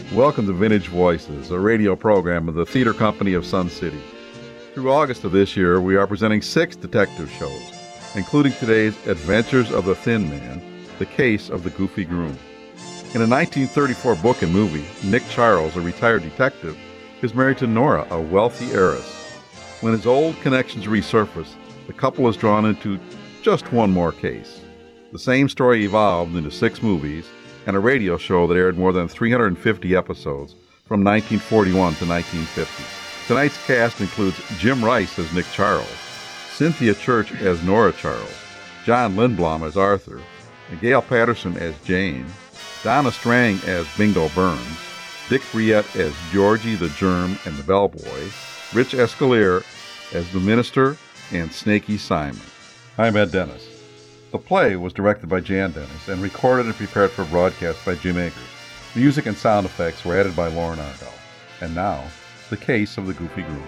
Welcome to Vintage Voices, a radio program of the Theater Company of Sun City. Through August of this year, we are presenting 6 detective shows, including today's Adventures of the Thin Man, The Case of the Goofy Groom. In a 1934 book and movie, Nick Charles, a retired detective, is married to Nora, a wealthy heiress. When his old connections resurface, the couple is drawn into just one more case. The same story evolved into 6 movies and a radio show that aired more than 350 episodes from 1941 to 1950. Tonight's cast includes Jim Rice as Nick Charles, Cynthia Church as Nora Charles, John Lindblom as Arthur, Gail Patterson as Jane, Donna Strang as Bingo Burns, Dick Briette as Georgie the Germ and the Bellboy, Rich Escalier as the Minister, and Snaky Simon. I'm Ed Dennis. The play was directed by Jan Dennis and recorded and prepared for broadcast by Jim Akers. Music and sound effects were added by Lauren Argall. And now, The Case of the Goofy Groom.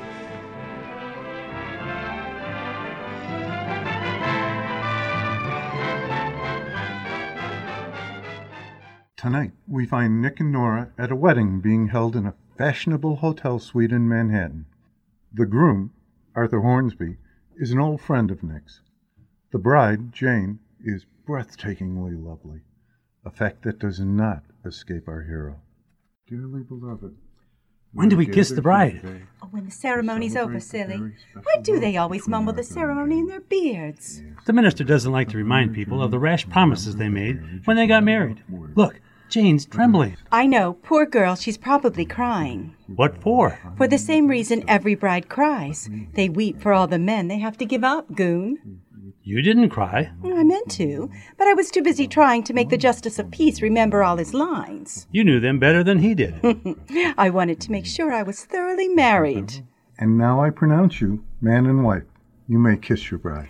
Tonight, we find Nick and Nora at a wedding being held in a fashionable hotel suite in Manhattan. The groom, Arthur Hornsby, is an old friend of Nick's. The bride, Jane, is breathtakingly lovely, a fact that does not escape our hero. Dearly beloved. When do we kiss the bride? Oh, when the ceremony's over, silly. Why do they always mumble the ceremony in their beards? The minister doesn't like to remind people of the rash promises they made when they got married. Look, Jane's trembling. I know. Poor girl, she's probably crying. What for? For the same reason every bride cries. They weep for all the men they have to give up, goon. You didn't cry. I meant to, but I was too busy trying to make the Justice of Peace remember all his lines. You knew them better than he did. I wanted to make sure I was thoroughly married. And now I pronounce you man and wife. You may kiss your bride.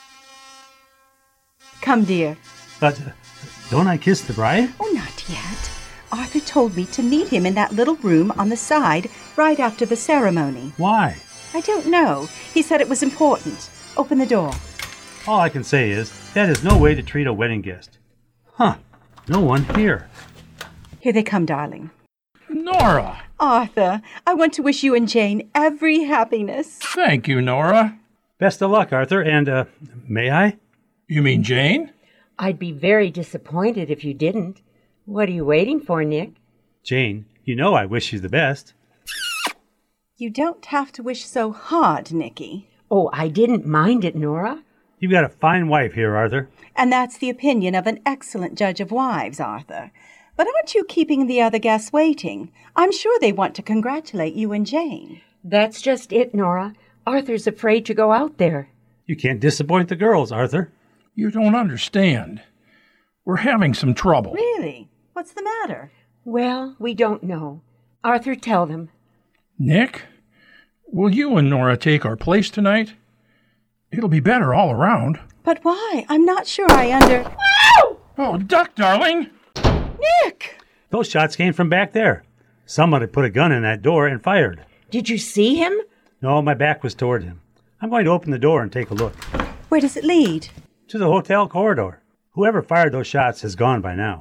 Come, dear. But don't I kiss the bride? Oh, not yet. Arthur told me to meet him in that little room on the side right after the ceremony. Why? I don't know. He said it was important. Open the door. All I can say is, that is no way to treat a wedding guest. Huh, no one here. Here they come, darling. Nora! Arthur, I want to wish you and Jane every happiness. Thank you, Nora. Best of luck, Arthur, and, may I? You mean Jane? I'd be very disappointed if you didn't. What are you waiting for, Nick? Jane, you know I wish you the best. You don't have to wish so hard, Nicky. Oh, I didn't mind it, Nora. You've got a fine wife here, Arthur. And that's the opinion of an excellent judge of wives, Arthur. But aren't you keeping the other guests waiting? I'm sure they want to congratulate you and Jane. That's just it, Nora. Arthur's afraid to go out there. You can't disappoint the girls, Arthur. You don't understand. We're having some trouble. Really? What's the matter? Well, we don't know. Arthur, tell them. Nick, will you and Nora take our place tonight? It'll be better all around. But why? I'm not sure I Oh, duck, darling! Nick! Those shots came from back there. Somebody put a gun in that door and fired. Did you see him? No, my back was toward him. I'm going to open the door and take a look. Where does it lead? To the hotel corridor. Whoever fired those shots has gone by now.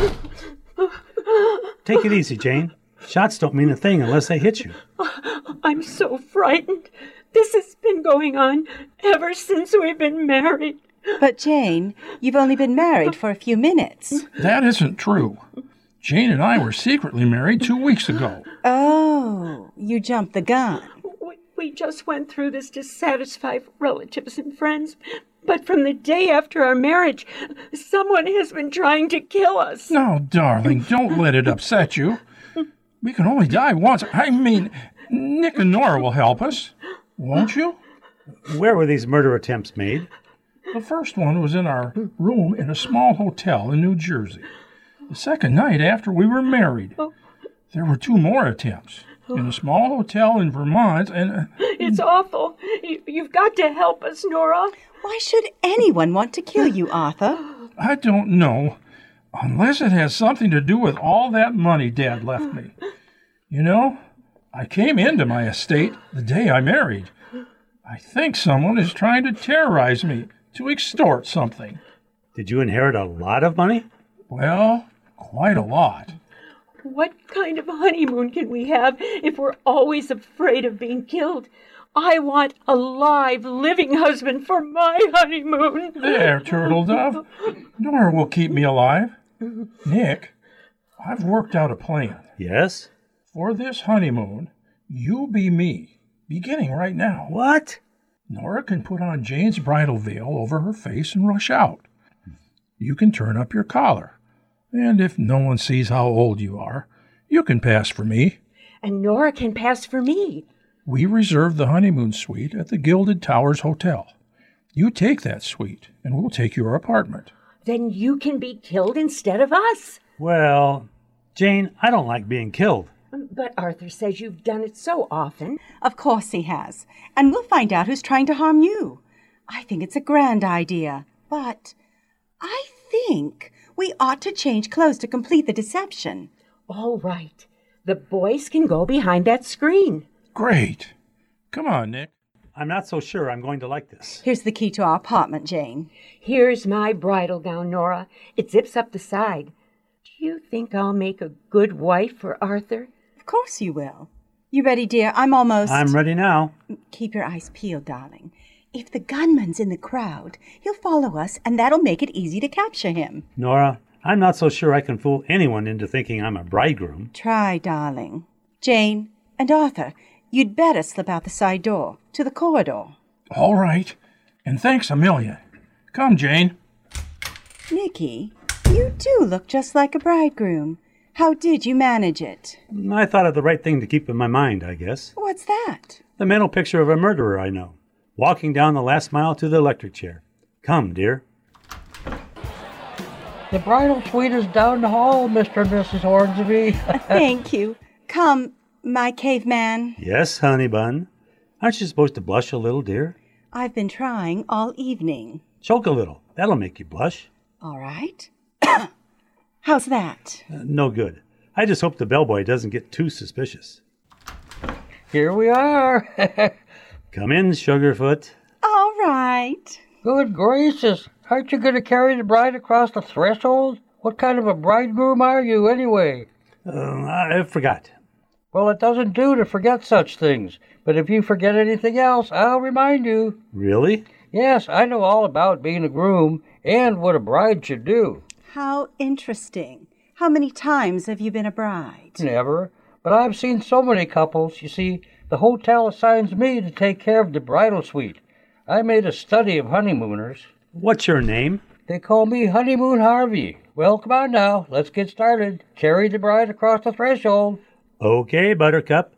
Take it easy, Jane. Shots don't mean a thing unless they hit you. I'm so frightened. This has been going on ever since we've been married. But, Jane, you've only been married for a few minutes. That isn't true. Jane and I were secretly married 2 weeks ago. Oh, you jumped the gun. We just went through this to satisfy relatives and friends. But from the day after our marriage, someone has been trying to kill us. No, darling, don't let it upset you. We can only die once. I mean, Nick and Nora will help us. Won't you? Where were these murder attempts made? The first one was in our room in a small hotel in New Jersey. The second night after we were married. There were 2 more attempts in a small hotel in Vermont, and... It's awful. You've got to help us, Nora. Why should anyone want to kill you, Arthur? I don't know, unless it has something to do with all that money Dad left me. You know, I came into my estate the day I married. I think someone is trying to terrorize me, to extort something. Did you inherit a lot of money? Well, quite a lot. What kind of honeymoon can we have if we're always afraid of being killed? I want a live, living husband for my honeymoon. There, Turtle Dove. Nora will keep me alive. Nick, I've worked out a plan. Yes? For this honeymoon, you be me, beginning right now. What? Nora can put on Jane's bridal veil over her face and rush out. You can turn up your collar. And if no one sees how old you are, you can pass for me. And Nora can pass for me. We reserve the honeymoon suite at the Gilded Towers Hotel. You take that suite, and we'll take your apartment. Then you can be killed instead of us. Well, Jane, I don't like being killed. But Arthur says you've done it so often. Of course he has. And we'll find out who's trying to harm you. I think it's a grand idea. But I think we ought to change clothes to complete the deception. All right. The boys can go behind that screen. Great. Come on, Nick. I'm not so sure I'm going to like this. Here's the key to our apartment, Jane. Here's my bridal gown, Nora. It zips up the side. Do you think I'll make a good wife for Arthur? Of course you will. You ready, dear? I'm ready now. Keep your eyes peeled, darling. If the gunman's in the crowd, he'll follow us, and that'll make it easy to capture him. Nora, I'm not so sure I can fool anyone into thinking I'm a bridegroom. Try, darling. Jane and Arthur, you'd better slip out the side door, to the corridor. All right. And thanks a million. Come, Jane. Nicky, you do look just like a bridegroom. How did you manage it? I thought of the right thing to keep in my mind, I guess. What's that? The mental picture of a murderer I know, walking down the last mile to the electric chair. Come, dear. The bridal suite is down the hall, Mr. and Mrs. Hornsby. Thank you. Come, my caveman. Yes, honey bun. Aren't you supposed to blush a little, dear? I've been trying all evening. Choke a little. That'll make you blush. All right. How's that? No good. I just hope the bellboy doesn't get too suspicious. Here we are. Come in, Sugarfoot. All right. Good gracious. Aren't you going to carry the bride across the threshold? What kind of a bridegroom are you, anyway? I forgot. Well, it doesn't do to forget such things. But if you forget anything else, I'll remind you. Really? Yes, I know all about being a groom and what a bride should do. How interesting. How many times have you been a bride? Never. But I've seen so many couples. You see, the hotel assigns me to take care of the bridal suite. I made a study of honeymooners. What's your name? They call me Honeymoon Harvey. Well, come on now. Let's get started. Carry the bride across the threshold. Okay, Buttercup.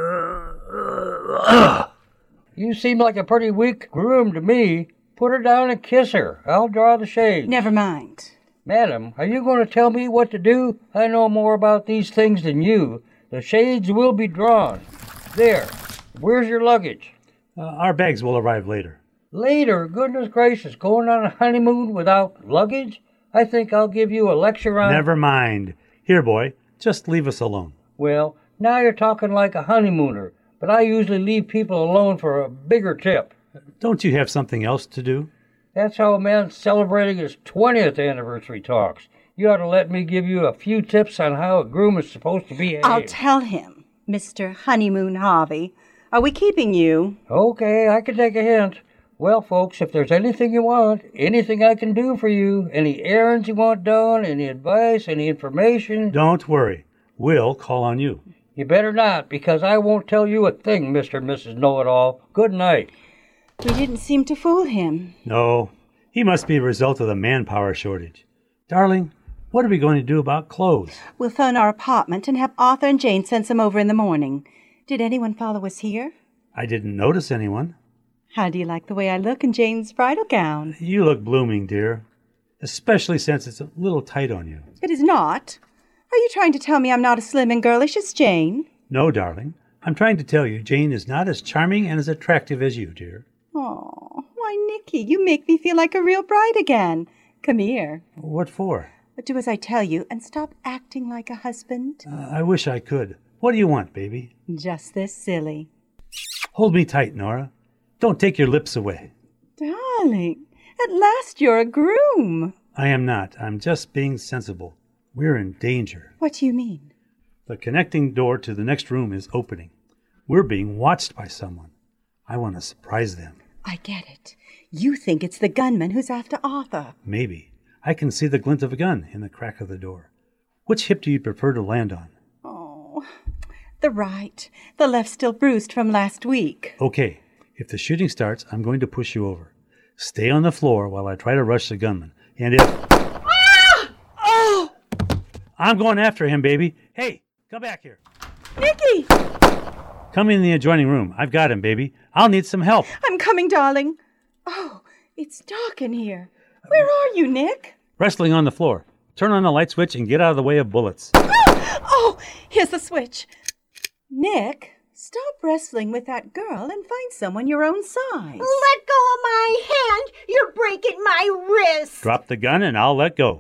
You seem like a pretty weak groom to me. Put her down and kiss her. I'll draw the shades. Never mind. Madam, are you going to tell me what to do? I know more about these things than you. The shades will be drawn. There. Where's your luggage? Our bags will arrive later. Later? Goodness gracious, going on a honeymoon without luggage? I think I'll give you a lecture on... Never mind. Here, boy, just leave us alone. Well, now you're talking like a honeymooner, but I usually leave people alone for a bigger tip. Don't you have something else to do? That's how a man's celebrating his 20th anniversary talks. You ought to let me give you a few tips on how a groom is supposed to behave. I'll tell him, Mr. Honeymoon Harvey. Are we keeping you? Okay, I can take a hint. Well, folks, if there's anything you want, anything I can do for you, any errands you want done, any advice, any information... Don't worry. We'll call on you. You better not, because I won't tell you a thing, Mr. and Mrs. Know-It-All. Good night. We didn't seem to fool him. No, he must be a result of the manpower shortage. Darling, what are we going to do about clothes? We'll phone our apartment and have Arthur and Jane send some over in the morning. Did anyone follow us here? I didn't notice anyone. How do you like the way I look in Jane's bridal gown? You look blooming, dear. Especially since it's a little tight on you. It is not. Are you trying to tell me I'm not as slim and girlish as Jane? No, darling. I'm trying to tell you Jane is not as charming and as attractive as you, dear. Oh, why, Nicky, you make me feel like a real bride again. Come here. What for? Do as I tell you and stop acting like a husband. I wish I could. What do you want, baby? Just this silly. Hold me tight, Nora. Don't take your lips away. Darling, at last you're a groom. I am not. I'm just being sensible. We're in danger. What do you mean? The connecting door to the next room is opening. We're being watched by someone. I want to surprise them. I get it. You think it's the gunman who's after Arthur. Maybe. I can see the glint of a gun in the crack of the door. Which hip do you prefer to land on? Oh, the right. The left's still bruised from last week. Okay. If the shooting starts, I'm going to push you over. Stay on the floor while I try to rush the gunman. And if... Ah! Oh! I'm going after him, baby. Hey, come back here. Nicky! Come in the adjoining room. I've got him, baby. I'll need some help. I'm coming, darling. Oh, it's dark in here. Where are you, Nick? Wrestling on the floor. Turn on the light switch and get out of the way of bullets. Oh, here's the switch. Nick, stop wrestling with that girl and find someone your own size. Let go of my hand. You're breaking my wrist. Drop the gun and I'll let go.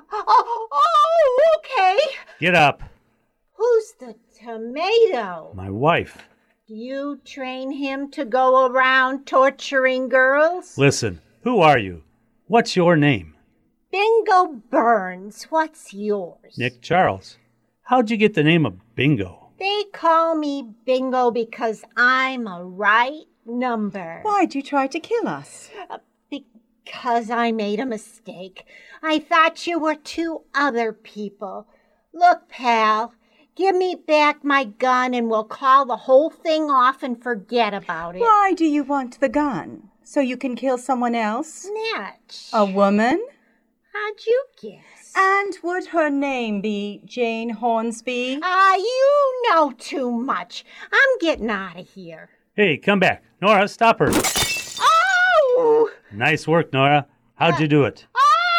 Oh, okay. Get up. Who's the tomato? My wife. You train him to go around torturing girls? Listen, who are you? What's your name? Bingo Burns. What's yours? Nick Charles. How'd you get the name of Bingo? They call me Bingo because I'm a right number. Why'd you try to kill us? Because I made a mistake. I thought you were two other people. Look, pal, give me back my gun and we'll call the whole thing off and forget about it. Why do you want the gun? So you can kill someone else? Snatch. A woman? How'd you guess? And would her name be Jane Hornsby? You know too much. I'm getting out of here. Hey, come back. Nora, stop her. Oh! Nice work, Nora. How'd you do it?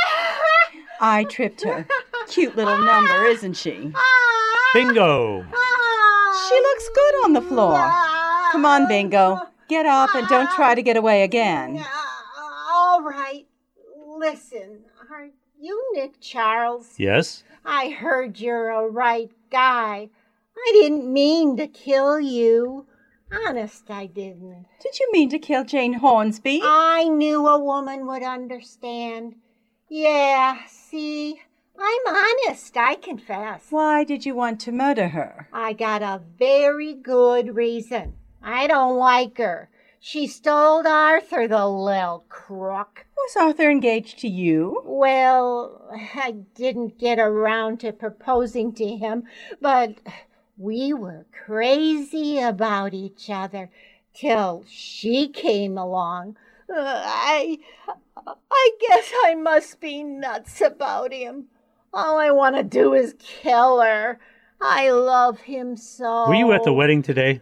I tripped her. Cute little number, isn't she? Bingo! She looks good on the floor. Come on, Bingo. Get up and don't try to get away again. All right. Listen, are you Nick Charles? Yes? I heard you're a right guy. I didn't mean to kill you. Honest, I didn't. Did you mean to kill Jane Hornsby? I knew a woman would understand. Yeah, see, I'm honest, I confess. Why did you want to murder her? I got a very good reason. I don't like her. She stole Arthur, the little crook. Was Arthur engaged to you? Well, I didn't get around to proposing to him, but we were crazy about each other till she came along. I guess I must be nuts about him. All I want to do is kill her. I love him so. Were you at the wedding today?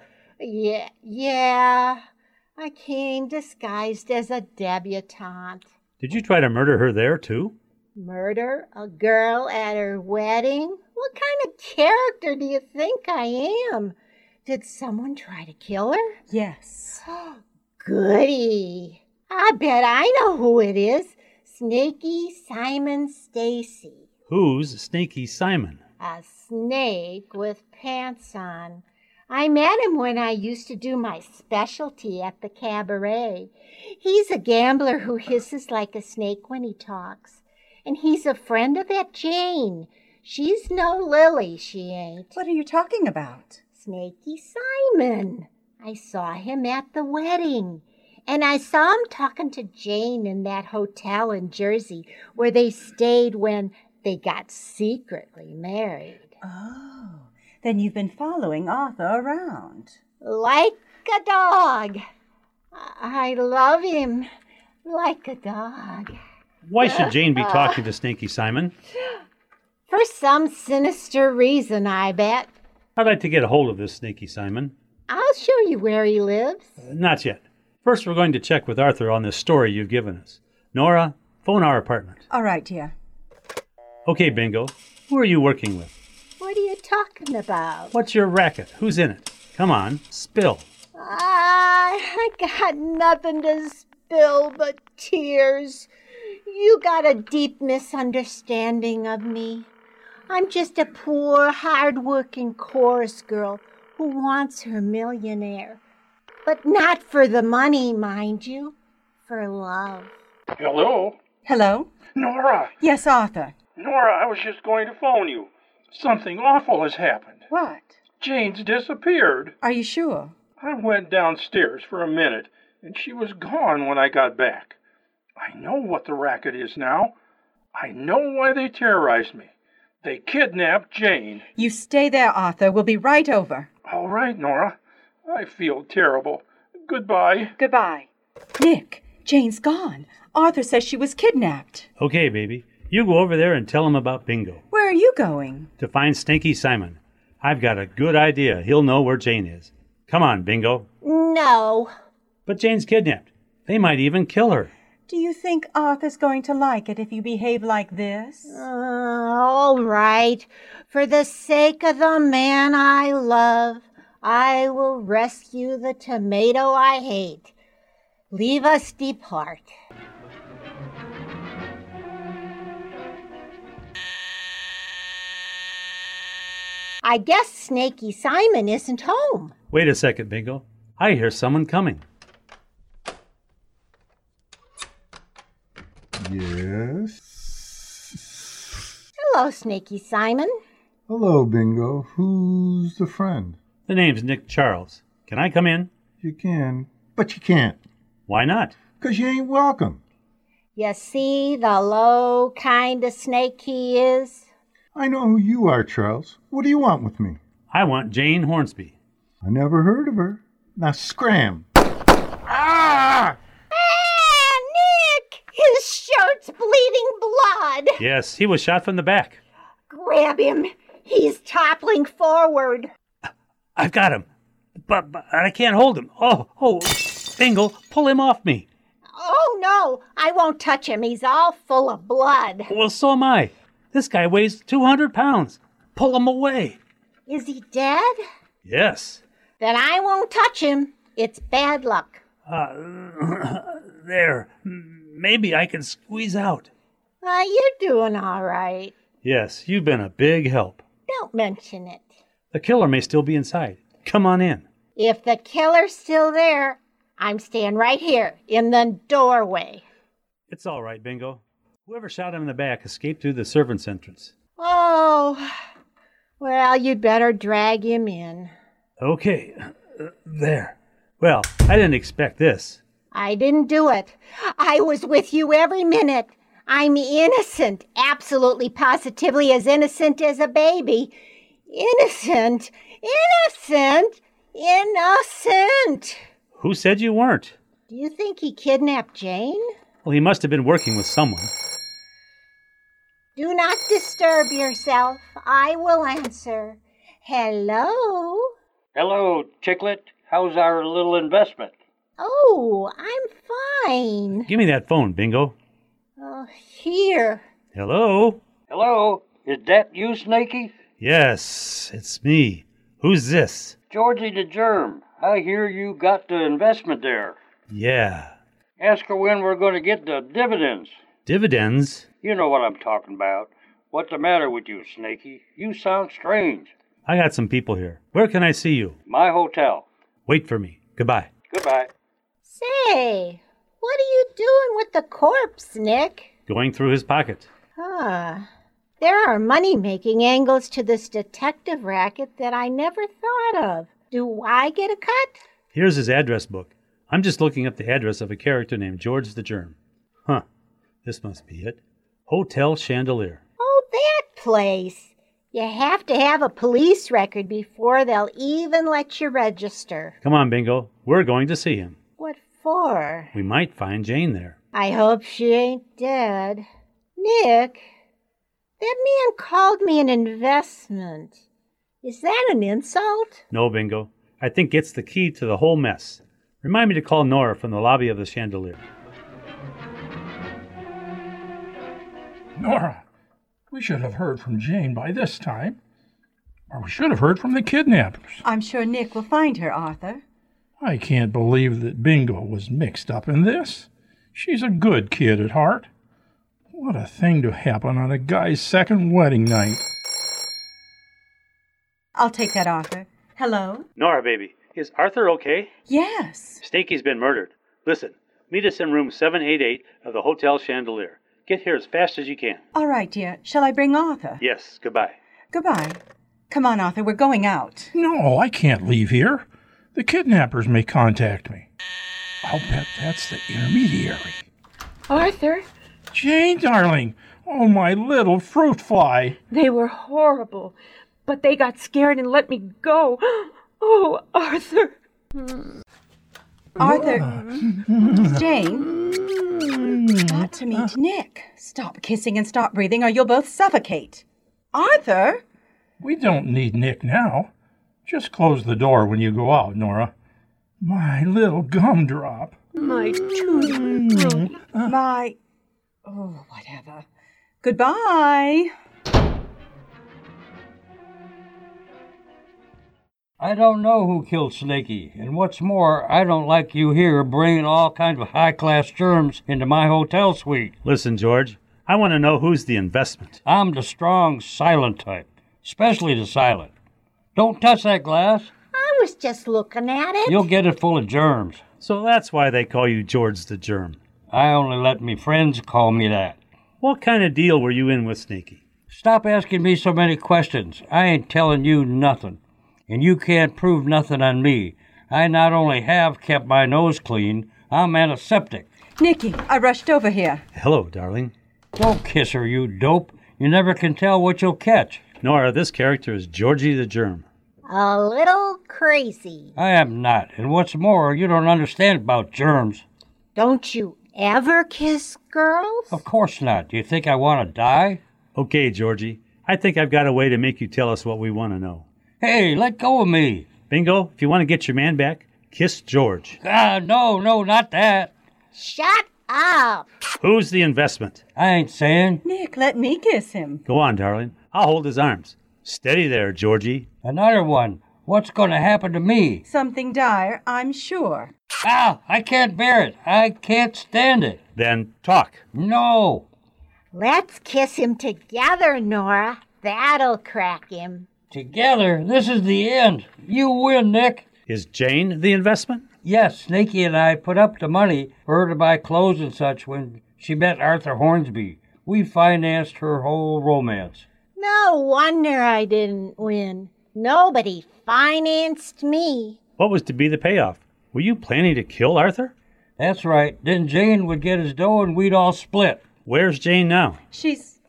Yeah. I came disguised as a debutante. Did you try to murder her there, too? Murder a girl at her wedding? What kind of character do you think I am? Did someone try to kill her? Yes. Goody. I bet I know who it is. Snaky Simon Stacy. Who's Snaky Simon? A snake with pants on. I met him when I used to do my specialty at the cabaret. He's a gambler who hisses like a snake when he talks. And he's a friend of that Jane. She's no lily, she ain't. What are you talking about? Snaky Simon. I saw him at the wedding. And I saw him talking to Jane in that hotel in Jersey where they stayed when they got secretly married. Oh, then you've been following Arthur around. Like a dog. I love him like a dog. Why should Jane be talking to Snaky Simon? For some sinister reason, I bet. I'd like to get a hold of this Snaky Simon. I'll show you where he lives. Not yet. First, we're going to check with Arthur on this story you've given us. Nora, phone our apartment. All right, dear. Okay, Bingo. Who are you working with? What are you talking about? What's your racket? Who's in it? Come on, spill. I got nothing to spill but tears. You got a deep misunderstanding of me. I'm just a poor, hard-working chorus girl who wants her millionaire. But not for the money, mind you. For love. Hello? Hello? Nora! Yes, Arthur. Nora, I was just going to phone you. Something awful has happened. What? Jane's disappeared. Are you sure? I went downstairs for a minute, and she was gone when I got back. I know what the racket is now. I know why they terrorized me. They kidnapped Jane. You stay there, Arthur. We'll be right over. All right, Nora. I feel terrible. Goodbye. Goodbye. Nick, Jane's gone. Arthur says she was kidnapped. Okay, baby. You go over there and tell him about Bingo. Where are you going? To find Stinky Simon. I've got a good idea. He'll know where Jane is. Come on, Bingo. No. But Jane's kidnapped. They might even kill her. Do you think Arthur's going to like it if you behave like this? All right. For the sake of the man I love, I will rescue the tomato I hate. Leave us depart. I guess Snaky Simon isn't home. Wait a second, Bingo. I hear someone coming. Yes? Hello, Snaky Simon. Hello, Bingo. Who's the friend? The name's Nick Charles. Can I come in? You can, but you can't. Why not? 'Cause you ain't welcome. You see the low kind of snake he is? I know who you are, Charles. What do you want with me? I want Jane Hornsby. I never heard of her. Now scram. Ah! Nick! His shirt's bleeding blood. Yes, he was shot from the back. Grab him. He's toppling forward. I've got him. But I can't hold him. Oh, Bingo, pull him off me. Oh, no. I won't touch him. He's all full of blood. Well, so am I. This guy weighs 200 pounds. Pull him away. Is he dead? Yes. Then I won't touch him. It's bad luck. There. Maybe I can squeeze out. You're doing all right. Yes, you've been a big help. Don't mention it. The killer may still be inside. Come on in. If the killer's still there, I'm staying right here in the doorway. It's all right, Bingo. Whoever shot him in the back escaped through the servants' entrance. Oh, well, you'd better drag him in. Okay, there. Well, I didn't expect this. I didn't do it. I was with you every minute. I'm innocent, absolutely positively as innocent as a baby. Innocent, innocent, innocent. Who said you weren't? Do you think he kidnapped Jane? Well, he must have been working with someone. Do not disturb yourself. I will answer. Hello? Hello, Chicklet. How's our little investment? Oh, I'm fine. Give me that phone, Bingo. Here. Hello? Hello, is that you, Snaky? Yes, it's me. Who's this? Georgie the Germ. I hear you got the investment there. Yeah. Ask her when we're going to get the dividends. Dividends? You know what I'm talking about. What's the matter with you, Snaky? You sound strange. I got some people here. Where can I see you? My hotel. Wait for me. Goodbye. Goodbye. Say, what are you doing with the corpse, Nick? Going through his pocket. There are money-making angles to this detective racket that I never thought of. Do I get a cut? Here's his address book. I'm just looking up the address of a character named George the Germ. Huh. This must be it. Hotel Chandelier. Oh, that place. You have to have a police record before they'll even let you register. Come on, Bingo. We're going to see him. What for? We might find Jane there. I hope she ain't dead. Nick, that man called me an investment. Is that an insult? No, Bingo. I think it's the key to the whole mess. Remind me to call Nora from the lobby of the Chandelier. Nora, we should have heard from Jane by this time. Or we should have heard from the kidnappers. I'm sure Nick will find her, Arthur. I can't believe that Bingo was mixed up in this. She's a good kid at heart. What a thing to happen on a guy's second wedding night. I'll take that, Arthur. Hello? Nora, baby. Is Arthur okay? Yes. Snaky's been murdered. Listen, meet us in room 788 of the Hotel Chandelier. Get here as fast as you can. All right, dear. Shall I bring Arthur? Yes, goodbye. Goodbye. Come on, Arthur, we're going out. No, I can't leave here. The kidnappers may contact me. I'll bet that's the intermediary. Arthur, Jane, darling. Oh, my little fruit fly. they were horrible, but they got scared and let me go. Oh, Arthur. Arthur, Jane, got to meet Nick. Stop kissing and stop breathing or you'll both suffocate. Arthur? We don't need Nick now. Just close the door when you go out, Nora. My little gumdrop. My tutti frutti. My... Oh, whatever. Goodbye. I don't know who killed Snaky, and what's more, I don't like you here bringing all kinds of high-class germs into my hotel suite. Listen, George, I want to know who's the investment. I'm the strong, silent type, especially the silent. Don't touch that glass. I was just looking at it. You'll get it full of germs. So that's why they call you George the Germ. I only let me friends call me that. What kind of deal were you in with Snaky? Stop asking me so many questions. I ain't telling you nothing. And you can't prove nothing on me. I not only have kept my nose clean, I'm antiseptic. Nicky, I rushed over here. Hello, darling. Don't kiss her, you dope. You never can tell what you'll catch. Nora, this character is Georgie the Germ. A little crazy. I am not. And what's more, you don't understand about germs. Don't you ever kiss girls? Of course not. Do you think I want to die? Okay, Georgie, I think I've got a way to make you tell us what we want to know. Hey, let go of me. Bingo, if you want to get your man back, kiss George. No, not that. Shut up. Who's the investment? I ain't saying. Nick, let me kiss him. Go on, darling. I'll hold his arms. Steady there, Georgie. Another one. What's going to happen to me? Something dire, I'm sure. I can't bear it. I can't stand it. Then talk. No. Let's kiss him together, Nora. That'll crack him. Together, this is the end. You win, Nick. Is Jane the investment? Yes, Snaky and I put up the money for her to buy clothes and such when she met Arthur Hornsby. We financed her whole romance. No wonder I didn't win. Nobody financed me. What was to be the payoff? Were you planning to kill Arthur? That's right. Then Jane would get his dough and we'd all split. Where's Jane now? She's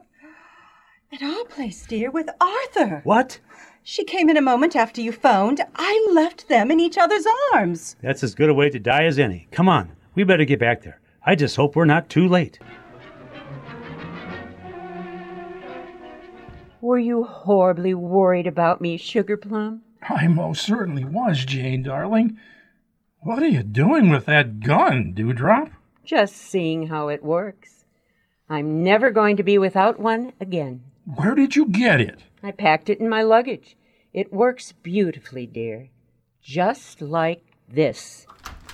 at our place, dear, with Arthur. What? She came in a moment after you phoned. I left them in each other's arms. That's as good a way to die as any. Come on, we better get back there. I just hope we're not too late. Were you horribly worried about me, Sugar Plum? I most certainly was, Jane, darling. What are you doing with that gun, Dewdrop? Just seeing how it works. I'm never going to be without one again. Where did you get it? I packed it in my luggage. It works beautifully, dear. Just like this.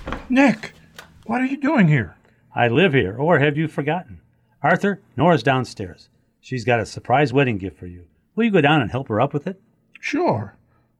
Nick, what are you doing here? I live here, or have you forgotten? Arthur, Nora's downstairs. She's got a surprise wedding gift for you. Will you go down and help her up with it? Sure.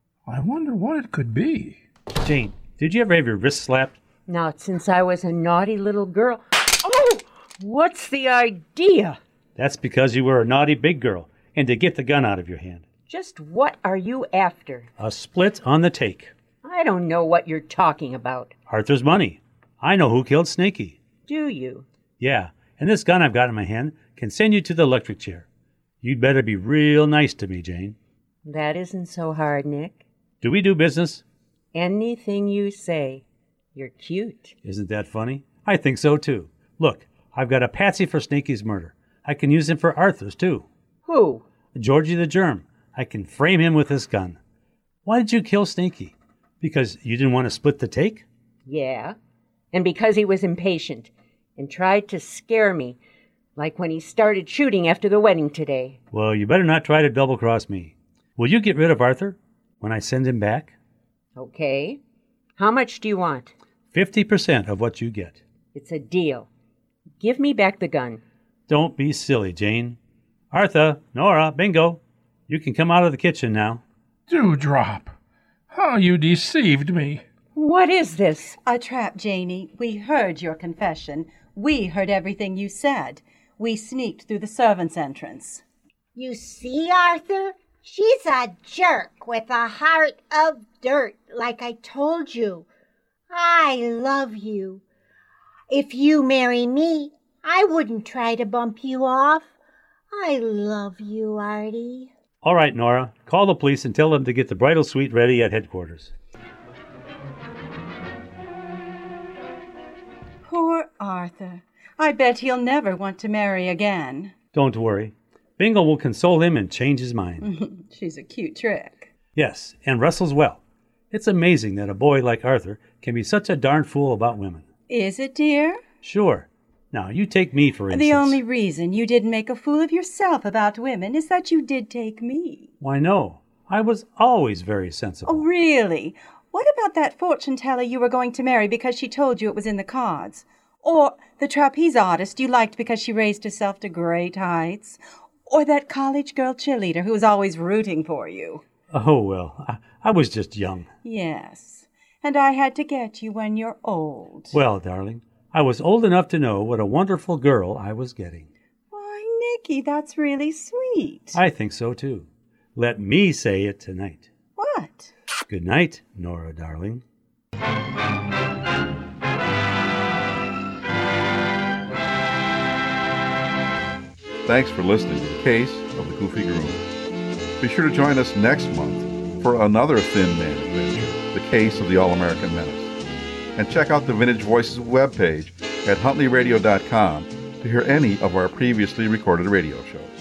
I wonder what it could be. Jane, did you ever have your wrist slapped? Not since I was a naughty little girl. Oh! What's the idea? That's because you were a naughty big girl, and to get the gun out of your hand. Just what are you after? A split on the take. I don't know what you're talking about. Arthur's money. I know who killed Snaky. Do you? Yeah, and this gun I've got in my hand can send you to the electric chair. You'd better be real nice to me, Jane. That isn't so hard, Nick. Do we do business? Anything you say. You're cute. Isn't that funny? I think so, too. Look, I've got a patsy for Snaky's murder. I can use him for Arthur's, too. Who? Georgie the Germ. I can frame him with this gun. Why did you kill Snaky? Because you didn't want to split the take? Yeah. And because he was impatient and tried to scare me, like when he started shooting after the wedding today. Well, you better not try to double-cross me. Will you get rid of Arthur when I send him back? Okay. How much do you want? 50% of what you get. It's a deal. Give me back the gun. Don't be silly, Jane. Arthur, Nora, Bingo, you can come out of the kitchen now. Dewdrop, how you deceived me. What is this? A trap, Janie. We heard your confession. We heard everything you said. We sneaked through the servants' entrance. You see, Arthur? She's a jerk with a heart of dirt, like I told you. I love you. If you marry me, I wouldn't try to bump you off. I love you, Artie. All right, Nora. Call the police and tell them to get the bridal suite ready at headquarters. Poor Arthur. I bet he'll never want to marry again. Don't worry. Bingo will console him and change his mind. She's a cute trick. Yes, and wrestles well. It's amazing that a boy like Arthur can be such a darn fool about women. Is it, dear? Sure. Now, you take me, for instance. The only reason you didn't make a fool of yourself about women is that you did take me. Why, no. I was always very sensible. Oh, really? What about that fortune teller you were going to marry because she told you it was in the cards? Or the trapeze artist you liked because she raised herself to great heights? Or that college girl cheerleader who was always rooting for you? Oh, well, I was just young. Yes, and I had to get you when you're old. Well, darling, I was old enough to know what a wonderful girl I was getting. Why, Nicky, that's really sweet. I think so, too. Let me say it tonight. What? Good night, Nora, darling. Thanks for listening to The Case of the Goofy Groom. Be sure to join us next month for another Thin Man adventure, The Case of the All-American Menace. And check out the Vintage Voices webpage at huntleyradio.com to hear any of our previously recorded radio shows.